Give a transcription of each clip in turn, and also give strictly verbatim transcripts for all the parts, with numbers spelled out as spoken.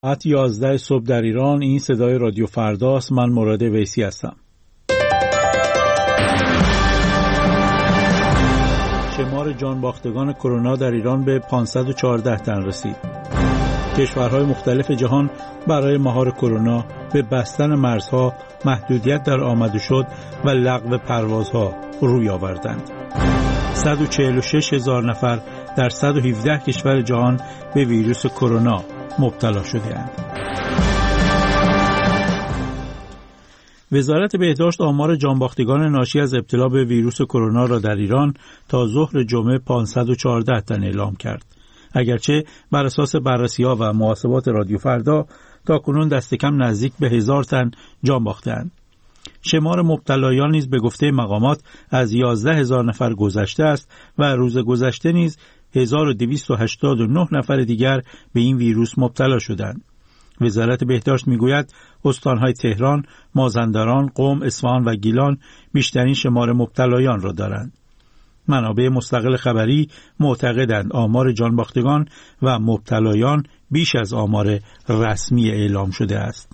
ساعت یازده صبح در ایران. این صدای رادیو فرداست. من مراد ویسی هستم. شمار جانباختگان کرونا در ایران به پانصد و چهارده تن رسید. کشورهای مختلف جهان برای مهار کرونا به بستن مرزها، محدودیت در آمد و شد و لغو پروازها روی آوردند. صد و چهل و شش هزار نفر در صد و هفده کشور جهان به ویروس کرونا مبتلا شده‌اند. وزارت بهداشت آمار جانباختگان ناشی از ابتلا به ویروس کرونا را در ایران تا ظهر جمعه پانصد و چهارده تن اعلام کرد. اگرچه بر اساس بررسی‌ها و محاسبات رادیو فردا تا کنون دست کم نزدیک به هزار تن جان باخته‌اند. شمار مبتلایان نیز به گفته مقامات از یازده هزار نفر گذشته است و روز گذشته نیز هزار و دویست و هشتاد و نه نفر دیگر به این ویروس مبتلا شدند. وزارت بهداشت میگوید استانهای تهران، مازندران، قم، اصفهان و گیلان بیشترین شمار مبتلایان را دارند. منابع مستقل خبری معتقدند آمار جانباختگان و مبتلایان بیش از آمار رسمی اعلام شده است.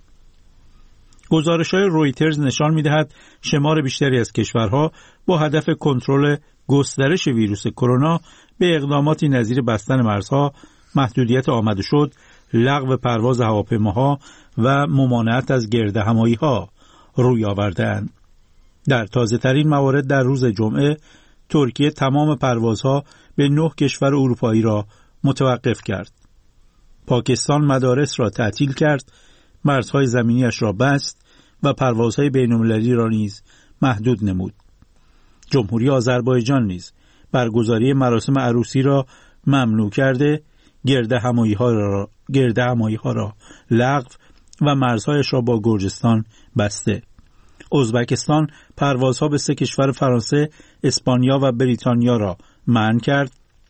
گزارش‌های رویترز نشان می‌دهد شمار بیشتری از کشورها با هدف کنترل گسترش ویروس کرونا به اقداماتی نظیر بستن مرزها، محدودیت آمد و شد، لغو پرواز هواپیماها و ممانعت از گردهمایی‌ها روی آورده‌اند. در تازه‌ترین موارد در روز جمعه ترکیه تمام پروازها به نه کشور اروپایی را متوقف کرد. پاکستان مدارس را تعطیل کرد، مرزهای زمینیش را بست و پروازهای بین‌المللی را نیز محدود نمود. جمهوری آذربایجان نیز برگزاری مراسم عروسی را ممنوع کرده، گردهمایی‌ها را گردهمایی‌ها را لغو و مرزهایش را با گرجستان بسته. ازبکستان پروازها به سه کشور فرانسه، اسپانیا و بریتانیا را منع کرد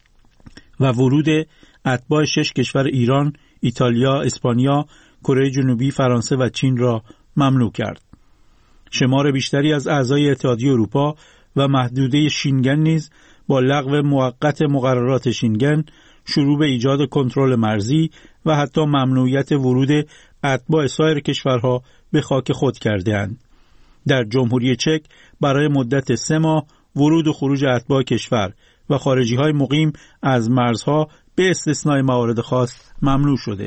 و ورود اتباع شش کشور ایران، ایتالیا، اسپانیا، کره جنوبی، فرانسه و چین را ممنوع کرد. شمار بیشتری از اعضای اتحادیه اروپا و محدوده شینگن نیز با لغو موقت مقررات شینگن، شروع به ایجاد کنترل مرزی و حتی ممنوعیت ورود اتباع سایر کشورها به خاک خود کرده‌اند. در جمهوری چک برای مدت سه ماه ورود و خروج اتباع کشور و خارجی‌های مقیم از مرزها به استثنای موارد خاص ممنوع شده.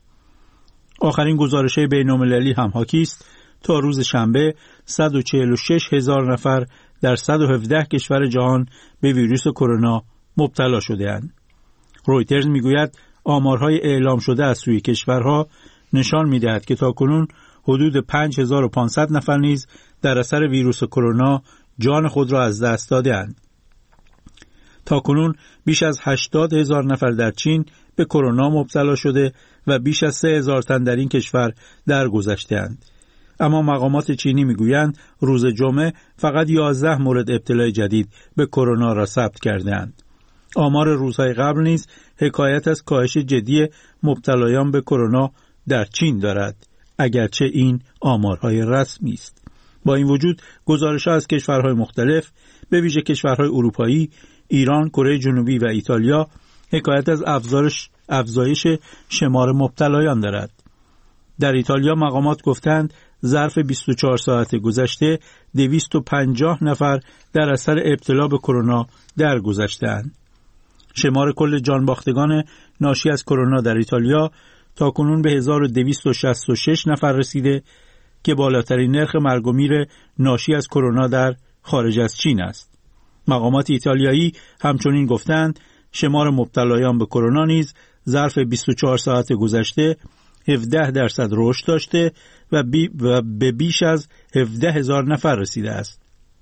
آخرین گزارش بین‌المللی هم حاکی است تا روز شنبه صد و چهل و شش هزار نفر در صد و هفده کشور جهان به ویروس کرونا مبتلا شده‌اند. رویترز میگوید آمارهای اعلام شده از سوی کشورها نشان می‌دهد که تاکنون حدود پنج هزار و پانصد نفر نیز در اثر ویروس کرونا جان خود را از دست داده‌اند. تاکنون بیش از هشتاد هزار نفر در چین به کرونا مبتلا شده و بیش از سه هزار تن در این کشور درگذشته‌اند. اما مقامات چینی میگویند روز جمعه فقط یازده مورد ابتلای جدید به کرونا را ثبت کرده‌اند. آمار روزهای قبل نیز حکایت از کاهش جدی مبتلایان به کرونا در چین دارد، اگرچه این آمارهای رسمی است. با این وجود گزارش‌ها از کشورهای مختلف به ویژه کشورهای اروپایی، ایران، کره جنوبی و ایتالیا حکایت از افزایش افزایش شمار مبتلایان دارد. در ایتالیا مقامات گفتند ظرف بیست و چهار ساعت گذشته دویست و پنجاه نفر در اثر ابتلا به کرونا درگذشته‌اند. شمار کل جانباختگان ناشی از کرونا در ایتالیا تا کنون به هزار و دویست و شصت و شش نفر رسیده که بالاترین نرخ مرگ و میر ناشی از کرونا در خارج از چین است. مقامات ایتالیایی همچنین گفتند شمار مبتلایان به کرونا نیز ظرف بیست و چهار ساعت گذشته هفده درصد رشد داشته و, بی و به بیش از هفده هزار نفر رسیده است.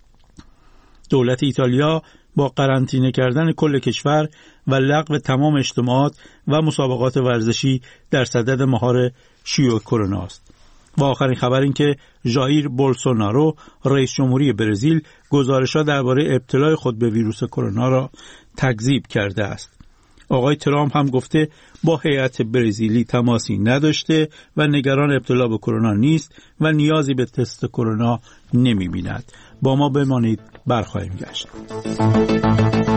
دولت ایتالیا با قرنطینه کردن کل کشور و لغو تمام اجتماعات و مسابقات ورزشی در صدد مهار شیوع کرونا است. و آخرین خبر این که ژائیر بولسونارو رئیس جمهوری برزیل گزارش‌ها درباره ابتلای خود به ویروس کرونا را تکذیب کرده است. آقای ترامپ هم گفته با هیئت برزیلی تماسی نداشته و نگران ابتلا به کرونا نیست و نیازی به تست کرونا نمی‌بیند. با ما بمانید، برخواهیم گشت.